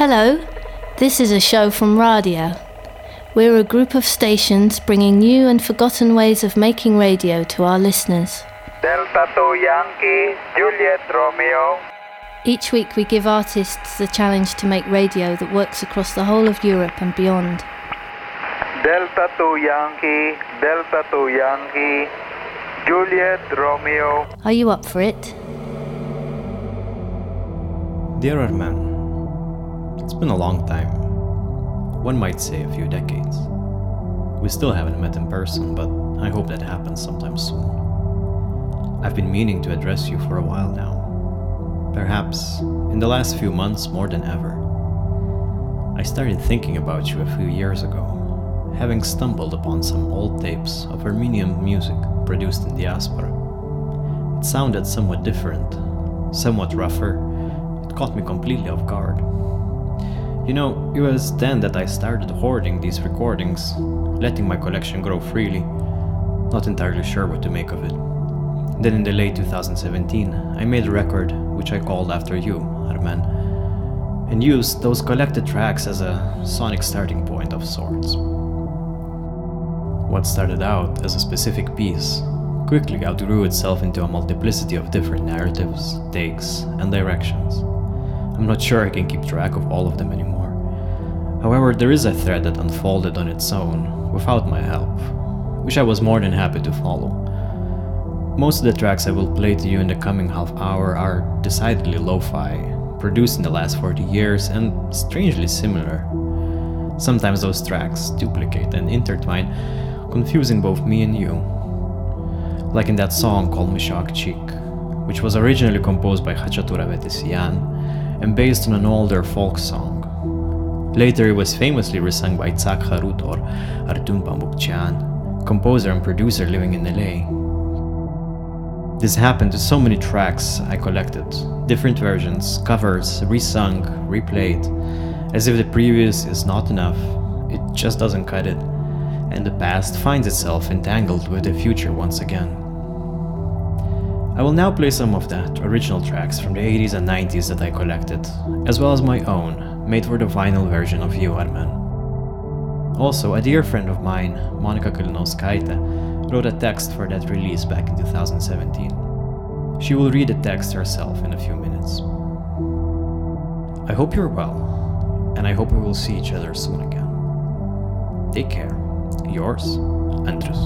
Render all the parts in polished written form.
Hello, this is a show from Radio. We're a group of stations bringing new and forgotten ways of making radio to our listeners. Delta 2 Yankee, Juliet Romeo. Each week we give artists the challenge to make radio that works across the whole of Europe and beyond. Delta 2 Yankee, Delta 2 Yankee, Juliet Romeo. Are you up for it? Dear Arman, it's been a long time. One might say a few decades. We still haven't met in person, but I hope that happens sometime soon. I've been meaning to address you for a while now. Perhaps in the last few months more than ever. I started thinking about you a few years ago, having stumbled upon some old tapes of Armenian music produced in diaspora. It sounded somewhat different, somewhat rougher. It caught me completely off guard. You know, it was then that I started hoarding these recordings, letting my collection grow freely, not entirely sure what to make of it. Then in the late 2017, I made a record which I called after you, Arman, and used those collected tracks as a sonic starting point of sorts. What started out as a specific piece quickly outgrew itself into a multiplicity of different narratives, takes, and directions. I'm not sure I can keep track of all of them anymore. However, there is a thread that unfolded on its own without my help, which I was more than happy to follow. Most of the tracks I will play to you in the coming half hour are decidedly lo-fi, produced in the last 40 years and strangely similar. Sometimes those tracks duplicate and intertwine, confusing both me and you. Like in that song called Mishak Chik, which was originally composed by Khachatura Vetesian and based on an older folk song. Later it was famously resung by Itzhak Harut or Artun Pambukchian, composer and producer living in LA. This happened to so many tracks I collected, different versions, covers, resung, replayed, as if the previous is not enough, it just doesn't cut it, and the past finds itself entangled with the future once again. I will now play some of the original tracks from the 80s and 90s that I collected, as well as my own, made for the vinyl version of You, Arman. Also, a dear friend of mine, Monica Kalinowskaite, wrote a text for that release back in 2017. She will read the text herself in a few minutes. I hope you're well, and I hope we will see each other soon again. Take care. Yours, Andrus.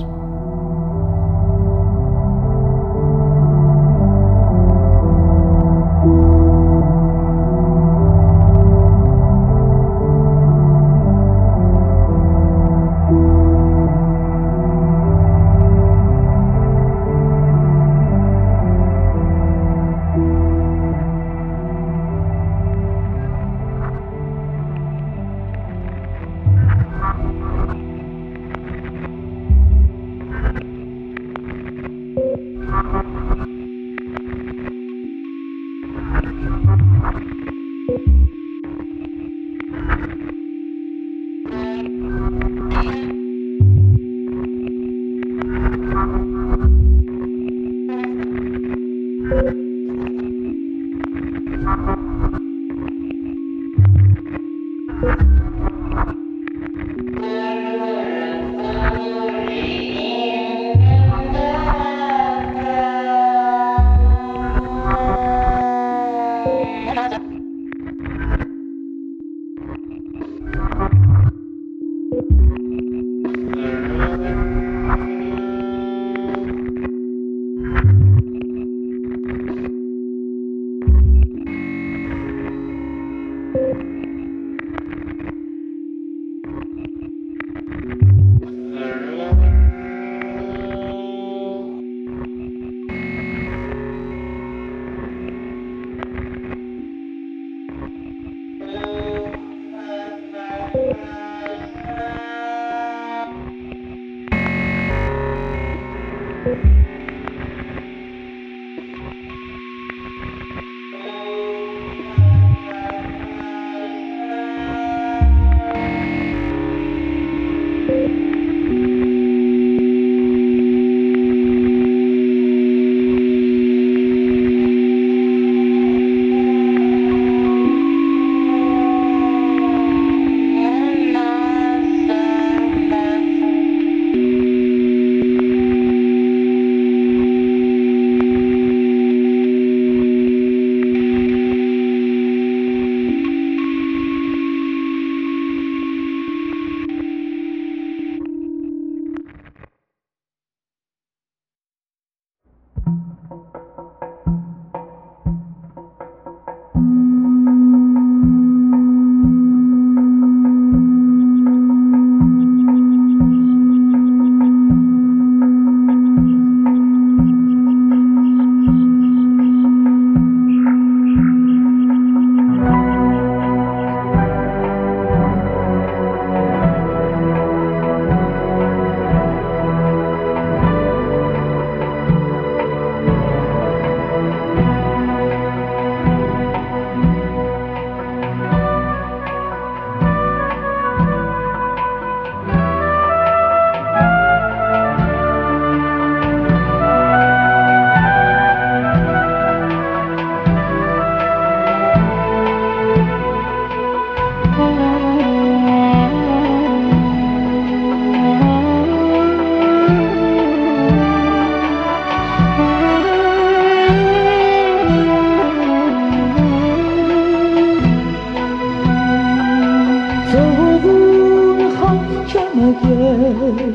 mege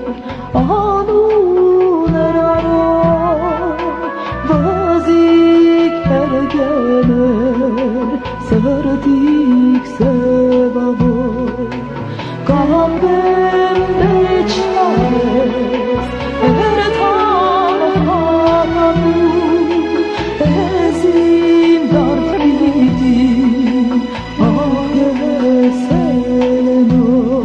anunero vazik ergener serdik sebabo kalbim içmez ertan ezim dert bidim ah yeseleno.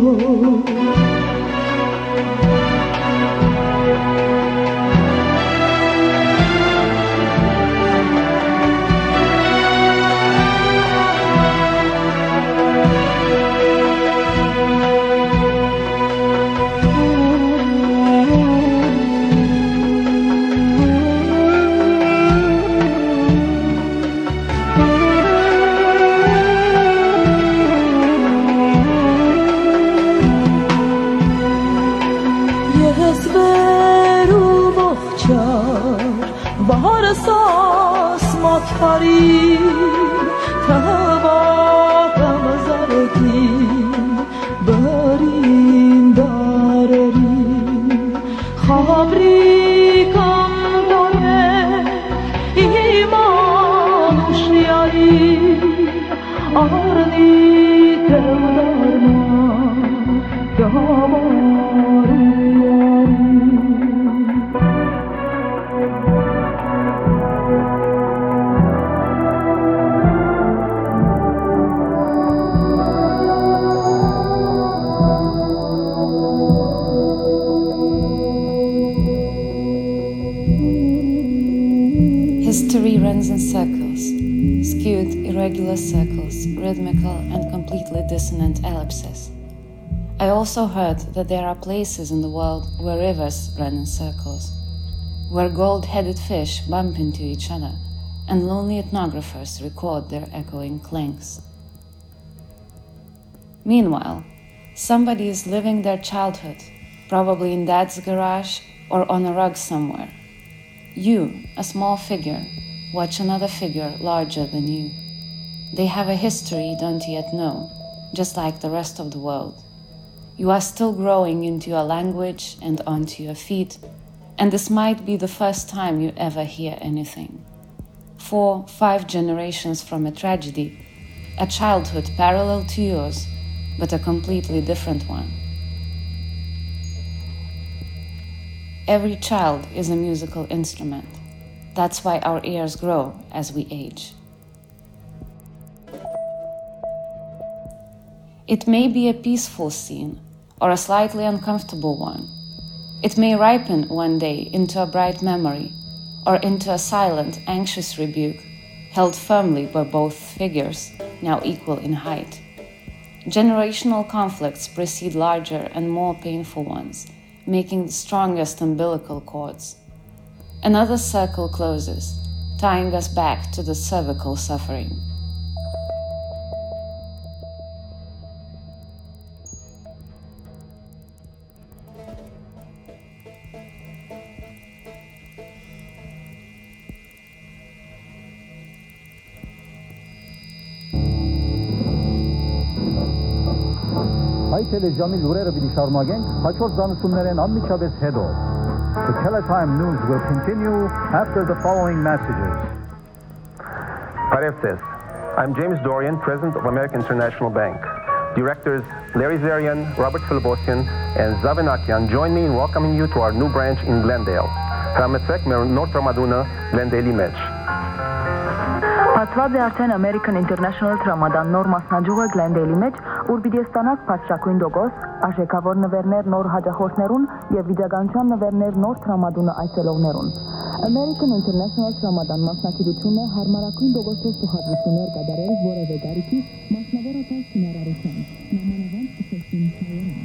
Bahar sasmak harim Tavakam zargin Barin darerim Khabrikam dore iman ushyarim Arni tevdarma Yavarum yarim. History runs in circles, skewed, irregular circles, rhythmical and completely dissonant ellipses. I also heard that there are places in the world where rivers run in circles, where gold-headed fish bump into each other, and lonely ethnographers record their echoing clanks. Meanwhile, somebody is living their childhood, probably in dad's garage or on a rug somewhere. You, a small figure, watch another figure larger than you. They have a history you don't yet know, just like the rest of the world. You are still growing into your language and onto your feet, and this might be the first time you ever hear anything. 4, 5 generations from a tragedy, a childhood parallel to yours, but a completely different one. Every child is a musical instrument. That's why our ears grow as we age. It may be a peaceful scene or a slightly uncomfortable one. It may ripen one day into a bright memory or into a silent, anxious rebuke held firmly by both figures, now equal in height. Generational conflicts precede larger and more painful ones, making the strongest umbilical cords. Another circle closes, tying us back to the cervical suffering. Այցել է ժամի լուրերը պիտի շարունակենք հաջորդ զանուցումներեն անմիջապես հետո. The Teletime News will continue after the following messages. Parevses. I'm James Dorian, President of American International Bank. Directors Larry Zarian, Robert Philibosian, and Zavin Akian join me in welcoming you to our new branch in Glendale. Համեցեք մեր նոր տրամադունը Glendale-ի մեջ. Բացված է արդեն American International Տրամադան նոր մասնաճյուղը Glendale-ի մեջ, ուր պիտի ստանաք բարձրակույն դոգոս, արժեքավոր նվերներ նոր հաճախորդներուն եւ վիճականության նվերներ նոր տրամադունը այցելողներուն։ American International Տրամադան մասնակցությունը հարմարակույն դոգոսով ստուգություններ կատարել որևէ գարիքի մասնավորապես հնարավորության։ Նամանավանդ քսեսին չայերան։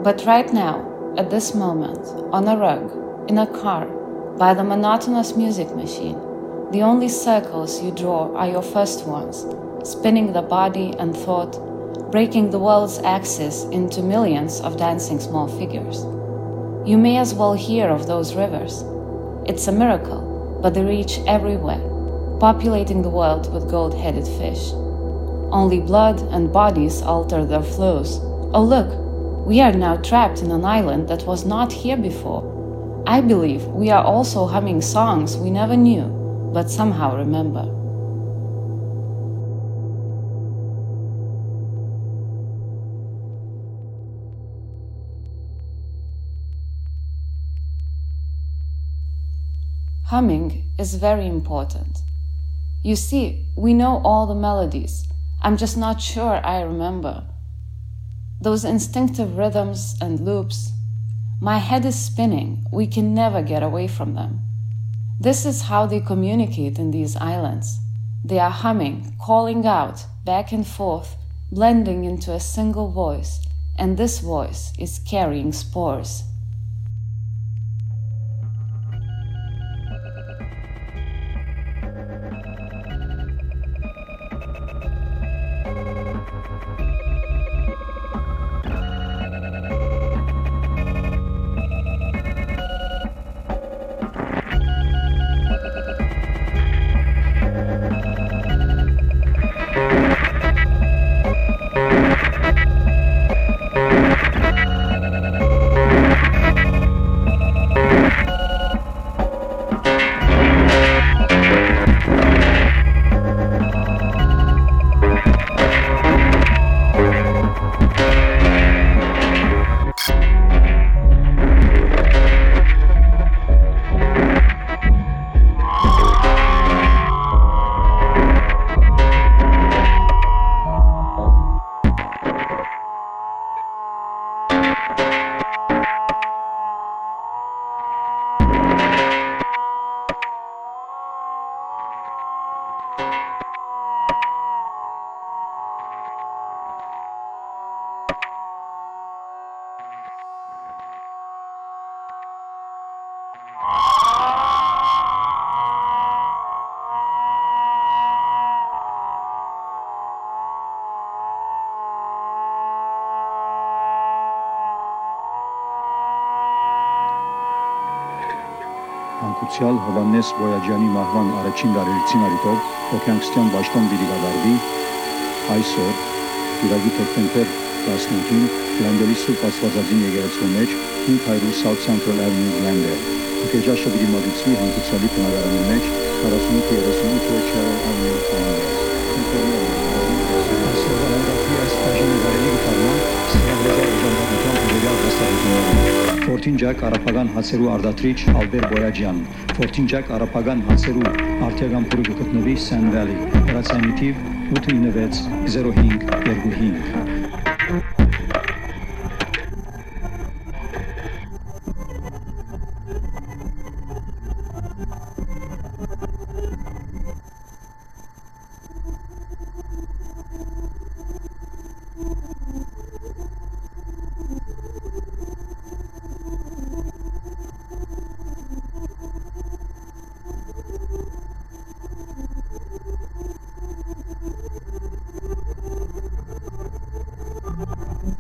But right now, at this moment, on a rug, in a car, by the monotonous music machine, the only circles you draw are your first ones, spinning the body and thought, breaking the world's axis into millions of dancing small figures. You may as well hear of those rivers. It's a miracle, but they reach everywhere, populating the world with gold-headed fish. Only blood and bodies alter their flows. Oh look, we are now trapped in an island that was not here before. I believe we are also humming songs we never knew, but somehow remember. Humming is very important. You see, we know all the melodies. I'm just not sure I remember. Those instinctive rhythms and loops. My head is spinning. We can never get away from them. This is how they communicate in these islands. They are humming, calling out, back and forth, blending into a single voice, and this voice is carrying spores. Մանկության Հովհաննես Բոյաջյանի մահվան առաջին դարերից առիթով Օքյանքստյան Բաշտոն պիտի կատարվի այսօր Իրագի թոքտեմբեր 15-ին Գլենդելի Սուրբ Աստվածածին եկեղեցու մեջ 500 South Central Avenue Glendale Ուկեջաշը պիտի մատուցվի հանգուցալի բնակարանի մեջ 48-38 Cheryl Avenue Glendale Այսօրվա հանդարտի այս բաժինը վարելի կտարման սրավեզար ուժանդակության պիրելյալ վստահություններում Ֆորտինջակ արապական հացերու արդատրիչ Ալբեր Բոյաջյան Ֆորտինջակ արապական հացերու արդյական փորը գտնվի Սեն Վալի հրացանի թիվ 896-0525 Thank you.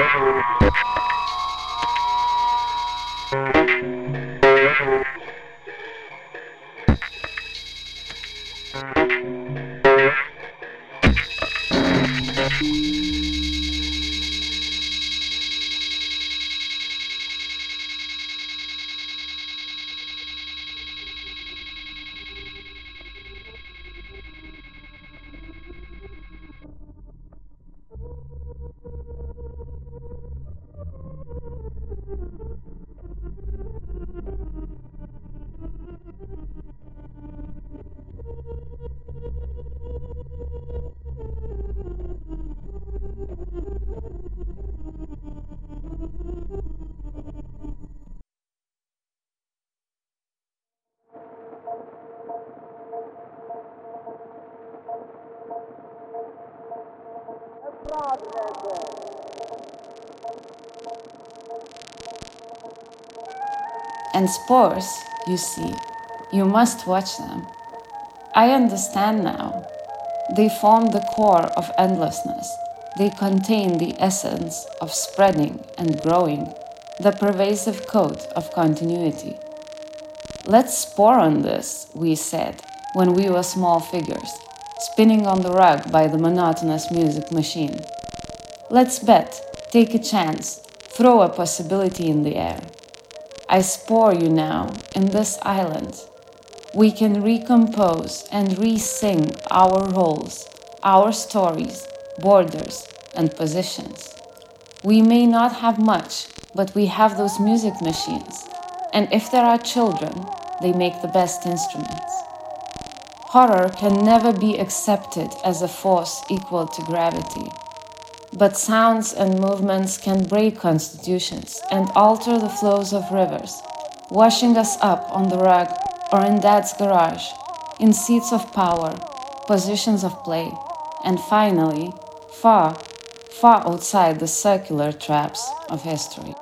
And spores, you see, you must watch them. I understand now. They form the core of endlessness. They contain the essence of spreading and growing, the pervasive code of continuity. Let's spore on this, we said, when we were small figures, spinning on the rug by the monotonous music machine. Let's bet, take a chance, throw a possibility in the air. I spore you now in this island. We can recompose and re-sing our roles, our stories, borders, and positions. We may not have much, but we have those music machines. And if there are children, they make the best instruments. Horror can never be accepted as a force equal to gravity. But sounds and movements can break constitutions and alter the flows of rivers, washing us up on the rug or in Dad's garage, in seats of power, positions of play, and finally, far, far outside the circular traps of history.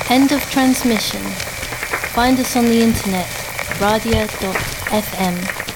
End of transmission. Find us on the internet, radia.fm.